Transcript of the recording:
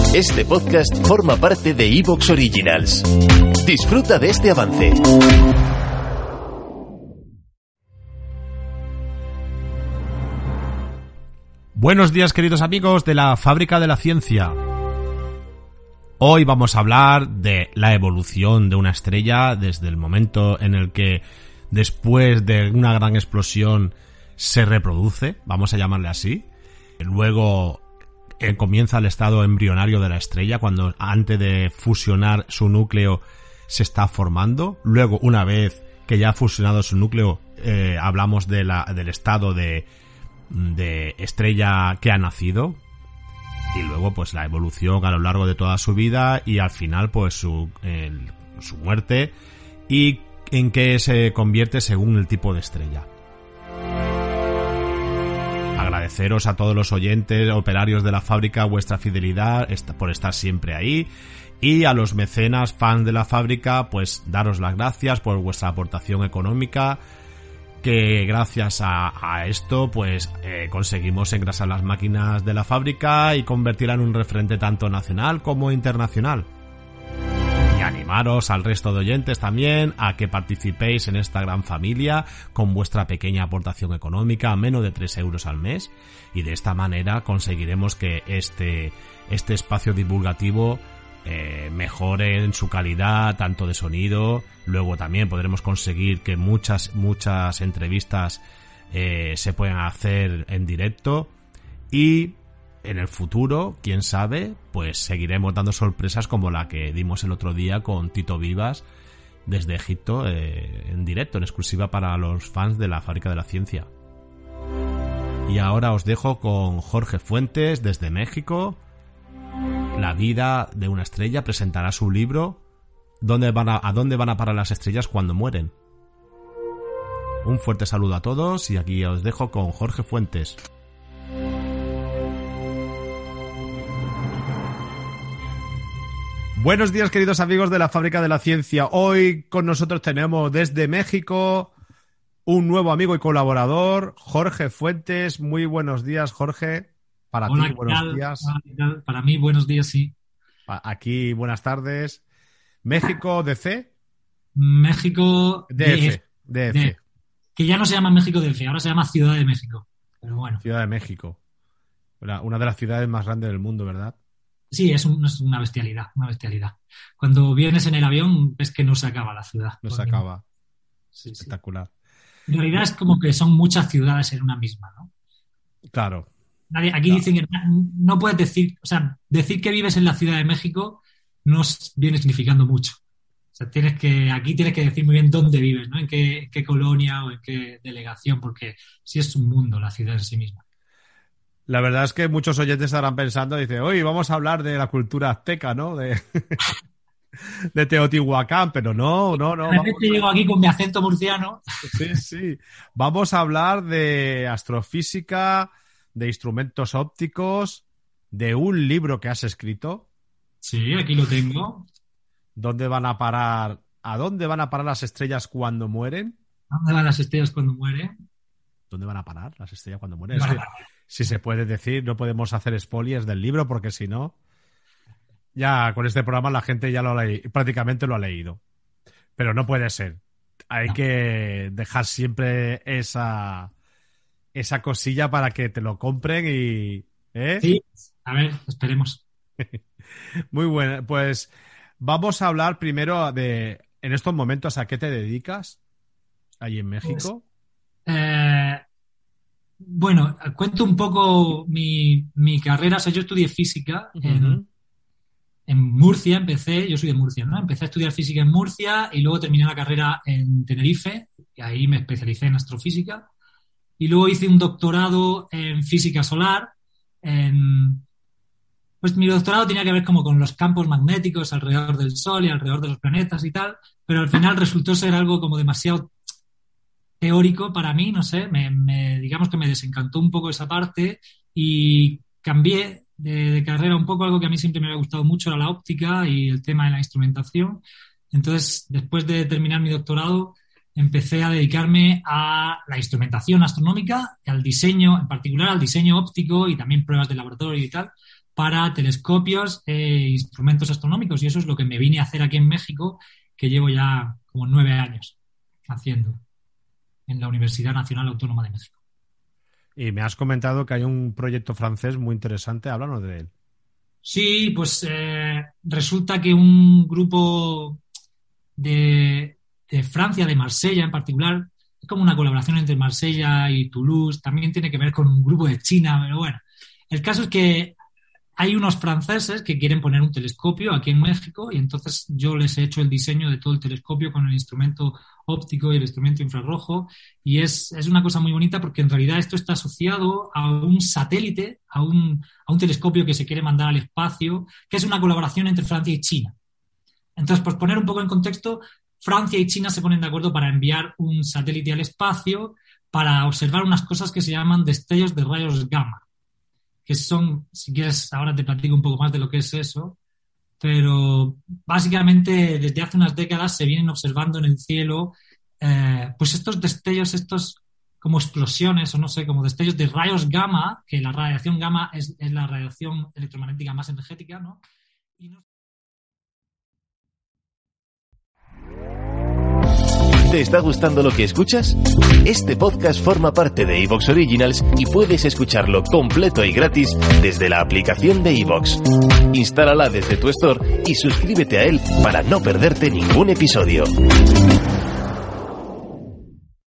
Este podcast forma parte de iVoox Originals. Disfruta de este avance. Buenos días, queridos amigos de la Fábrica de la Ciencia. Hoy vamos a hablar de la evolución de una estrella desde el momento en el que, después de una gran explosión, se reproduce, vamos a llamarle así. Luego comienza el estado embrionario de la estrella, cuando antes de fusionar su núcleo se está formando. Luego, una vez que ya ha fusionado su núcleo, hablamos del estado de estrella que ha nacido. Y luego, pues, la evolución a lo largo de toda su vida y al final, pues, su muerte y en qué se convierte según el tipo de estrella. Agradeceros a todos los oyentes, operarios de la fábrica, vuestra fidelidad por estar siempre ahí, y a los mecenas, fans de la fábrica, pues daros las gracias por vuestra aportación económica, que gracias a esto pues conseguimos engrasar las máquinas de la fábrica y convertirla en un referente tanto nacional como internacional. Y animaros al resto de oyentes también a que participéis en esta gran familia con vuestra pequeña aportación económica, a menos de 3 euros al mes, y de esta manera conseguiremos que este espacio divulgativo mejore en su calidad, tanto de sonido. Luego también podremos conseguir que muchas entrevistas se puedan hacer en directo, y en el futuro, quién sabe, pues seguiremos dando sorpresas como la que dimos el otro día con Tito Vivas desde Egipto, en directo, en exclusiva para los fans de la Fábrica de la Ciencia. Y ahora os dejo con Jorge Fuentes desde México. La vida de una estrella presentará su libro ¿A dónde van a parar las estrellas cuando mueren? Un fuerte saludo a todos y aquí os dejo con Jorge Fuentes. Buenos días, queridos amigos de la Fábrica de la Ciencia. Hoy con nosotros tenemos desde México un nuevo amigo y colaborador, Jorge Fuentes. Muy buenos días, Jorge. Para Hola, ti, buenos días. Hola, para mí, buenos días, sí. Aquí, buenas tardes. México, DC. México, DF. Que ya no se llama México DF, ahora se llama Ciudad de México. Pero bueno. Ciudad de México. Una de las ciudades más grandes del mundo, ¿verdad? Sí, es una bestialidad, una bestialidad. Cuando vienes en el avión ves que no se acaba la ciudad. No se acaba. Sí, espectacular. Sí. En realidad es como que son muchas ciudades en una misma, ¿no? Claro. Aquí dicen que no puedes decir, o sea, decir que vives en la Ciudad de México no viene significando mucho. O sea, aquí tienes que decir muy bien dónde vives, ¿no? En qué colonia o en qué delegación, porque sí es un mundo la ciudad en sí misma. La verdad es que muchos oyentes estarán pensando, dice, hoy vamos a hablar de la cultura azteca, ¿no? De Teotihuacán, pero no. De repente llego aquí con mi acento murciano. Sí. Vamos a hablar de astrofísica, de instrumentos ópticos, de un libro que has escrito. Sí, aquí lo tengo. ¿A dónde van a parar las estrellas cuando mueren? ¿Dónde van las estrellas cuando mueren? ¿Dónde van a parar las estrellas cuando mueren? Si se puede decir, no podemos hacer spoilers del libro porque si no, ya con este programa la gente ya prácticamente lo ha leído. Pero no puede ser. Hay que dejar siempre esa cosilla para que te lo compren y... Sí, a ver, esperemos. Muy bueno, pues vamos a hablar primero en estos momentos, ¿a qué te dedicas ahí en México? Bueno, cuento un poco mi carrera. O sea, yo estudié física en Murcia, yo soy de Murcia, ¿no? Empecé a estudiar física en Murcia y luego terminé la carrera en Tenerife, y ahí me especialicé en astrofísica. Y luego hice un doctorado en física solar. Pues mi doctorado tenía que ver como con los campos magnéticos alrededor del Sol y alrededor de los planetas y tal, pero al final resultó ser algo como demasiado teórico para mí, no sé, digamos que me desencantó un poco esa parte y cambié de carrera un poco. Algo que a mí siempre me había gustado mucho era la óptica y el tema de la instrumentación. Entonces, después de terminar mi doctorado, empecé a dedicarme a la instrumentación astronómica, al diseño, en particular al diseño óptico y también pruebas de laboratorio y tal, para telescopios e instrumentos astronómicos, y eso es lo que me vine a hacer aquí en México, que llevo ya como 9 años haciendo en la Universidad Nacional Autónoma de México. Y me has comentado que hay un proyecto francés muy interesante, háblanos de él. Sí, pues resulta que un grupo de Francia, de Marsella en particular, es como una colaboración entre Marsella y Toulouse, también tiene que ver con un grupo de China, pero bueno, el caso es que hay unos franceses que quieren poner un telescopio aquí en México y entonces yo les he hecho el diseño de todo el telescopio con el instrumento óptico y el instrumento infrarrojo, y es una cosa muy bonita porque en realidad esto está asociado a un satélite, a un telescopio que se quiere mandar al espacio, que es una colaboración entre Francia y China. Entonces, por poner un poco en contexto, Francia y China se ponen de acuerdo para enviar un satélite al espacio para observar unas cosas que se llaman destellos de rayos gamma, que son, si quieres, ahora te platico un poco más de lo que es eso, pero básicamente desde hace unas décadas se vienen observando en el cielo pues estos destellos, estos como explosiones o no sé, como destellos de rayos gamma, que la radiación gamma es la radiación electromagnética más energética, ¿no? ¿Te está gustando lo que escuchas? Este podcast forma parte de Evox Originals y puedes escucharlo completo y gratis desde la aplicación de Evox. Instálala desde tu store y suscríbete a él para no perderte ningún episodio.